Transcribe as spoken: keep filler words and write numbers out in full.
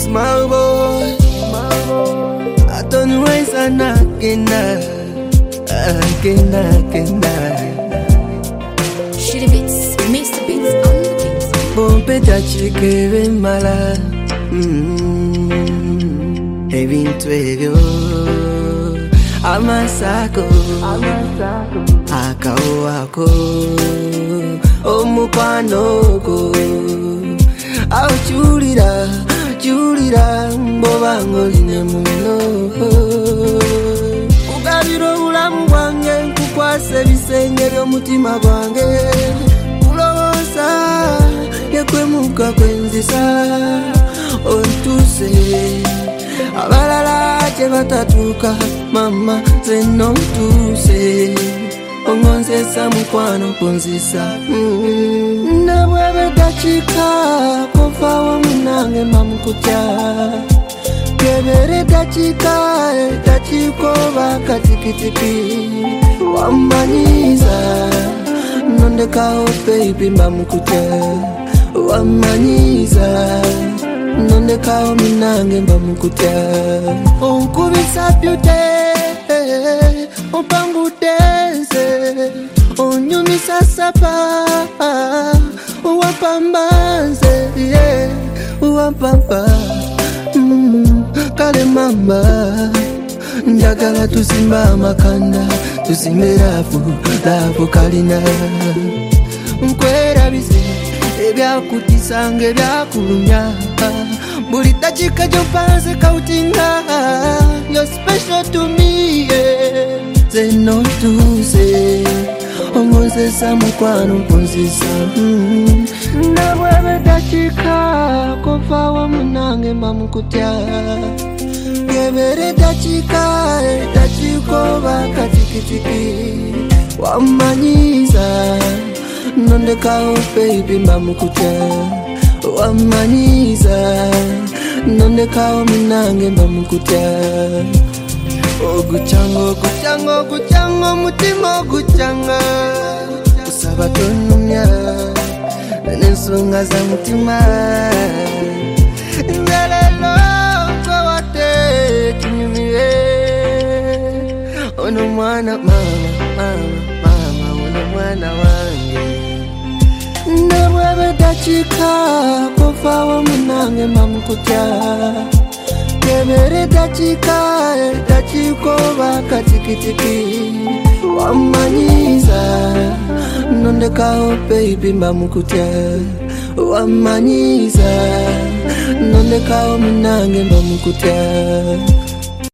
Small boy, I don't waste a knocking again, again. Shitty Beats, Mister Beats on the beats. Bompe da chikere mala, mm, heavy twego, amasako, amasako, akao ako, omupanoko, au chulira, chulira, mbobango line muno. Ukabiro ulamu wange, kukwase bisenge by'omutima gwange. Yekwemuka kwenzisa ontuse abalala kye batatuuka mama ze nontuse ongonzesa mukwano kunzisa nabwebe dakika kofawo munange mamukutya kebere dakika dakikoba katikitiki wamanyiza nondekao baby mamukutya wamanyiza nondekao minange mbamukutya onkubisa byute ompangudenze onyumisa sapa wapambanze yeah, wapamba mm, kale mama njagala tusimba amakanda tusimbe lafu lafu kalina nkwerabize ebyakutisanga ebyakulumya buli dakika gyompanze kautinga you're special to me yeah. Ze nontuse ongonzesa mukwano mpunzisa mm. nabwebe dakika kofawo munange mbamukutya kebere dakika dakikoba katikitiki wamanyiza nondekao baby mbamukutya wamanyiza nondekao minange mbamukutya oguchanga oguchanga oguchanga omutima oguchanga usaba tonumya nensonga za mutima nzalelo kwawate kinyumire ono mwana mama mama mama ono mwana wange nabwebe dakika kofawo munange mamukutya kebere dakika dakikoba katikitiki wamanyiza nondekao baby mbamukutya wamanyiza nondekao munange mbamukutya